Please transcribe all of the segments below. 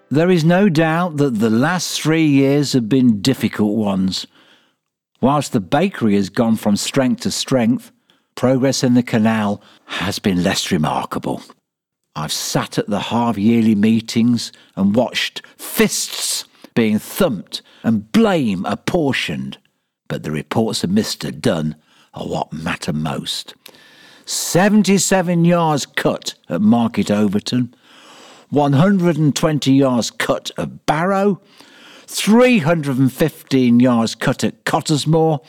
There is no doubt that the last 3 years have been difficult ones. Whilst the bakery has gone from strength to strength, progress in the canal has been less remarkable. I've sat at the half-yearly meetings and watched fists being thumped and blame apportioned, but the reports of Mr. Dunn are what matter most. 77 yards cut at Market Overton, 120 yards cut at Barrow, 315 yards cut at Cottesmore,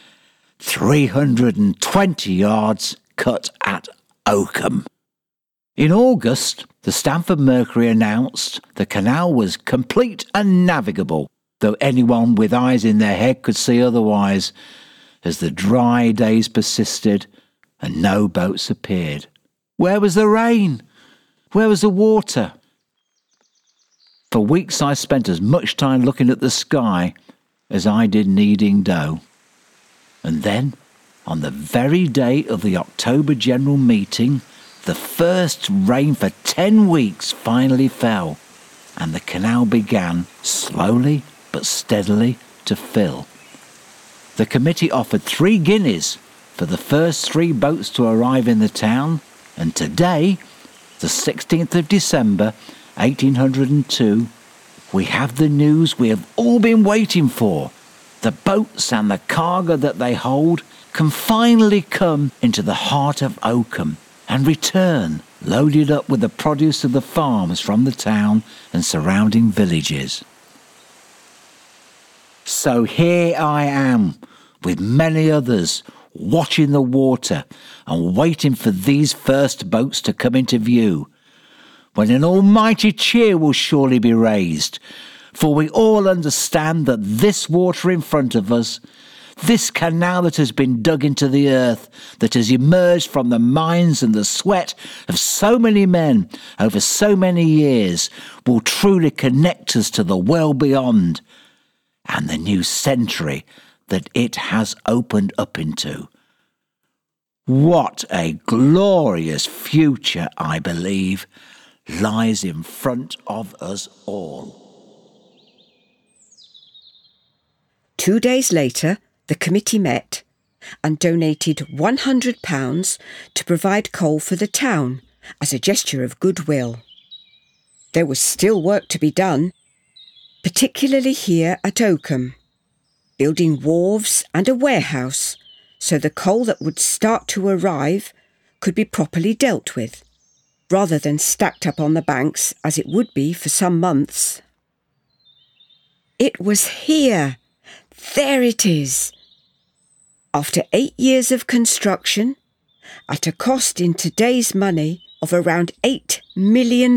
320 yards cut at Oakham. In August, the Stamford Mercury announced the canal was complete and navigable, though anyone with eyes in their head could see otherwise, as the dry days persisted and no boats appeared. Where was the rain? Where was the water? For weeks I spent as much time looking at the sky as I did kneading dough. And then, on the very day of the October General Meeting, the first rain for 10 weeks finally fell, and the canal began, slowly but steadily, to fill. The committee offered 3 guineas for the first 3 boats to arrive in the town, and today, the 16th of December, 1802, we have the news we have all been waiting for. The boats and the cargo that they hold can finally come into the heart of Oakham and return loaded up with the produce of the farms from the town and surrounding villages. So here I am, with many others, watching the water and waiting for these first boats to come into view, when an almighty cheer will surely be raised, for we all understand that this water in front of us, this canal that has been dug into the earth, that has emerged from the minds and the sweat of so many men over so many years, will truly connect us to the world beyond and the new century that it has opened up into. What a glorious future, I believe, lies in front of us all. 2 days later, the committee met and donated £100 to provide coal for the town as a gesture of goodwill. There was still work to be done, particularly here at Oakham, building wharves and a warehouse so the coal that would start to arrive could be properly dealt with, rather than stacked up on the banks as it would be for some months. It was here. There it is. After 8 years of construction, at a cost in today's money of around £8 million.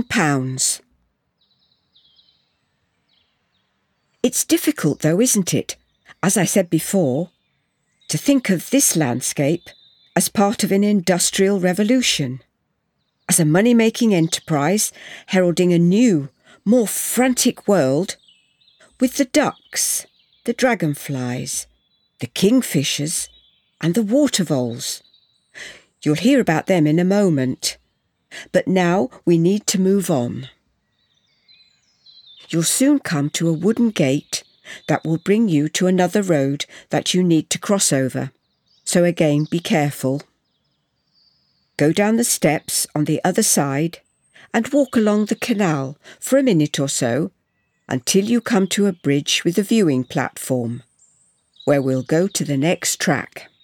It's difficult though, isn't it, as I said before, to think of this landscape as part of an industrial revolution, as a money-making enterprise heralding a new, more frantic world, with the ducks, the dragonflies, the kingfishers and the water voles. You'll hear about them in a moment, but now we need to move on. You'll soon come to a wooden gate that will bring you to another road that you need to cross over, so again be careful. Go down the steps on the other side and walk along the canal for a minute or so until you come to a bridge with a viewing platform, where we'll go to the next track.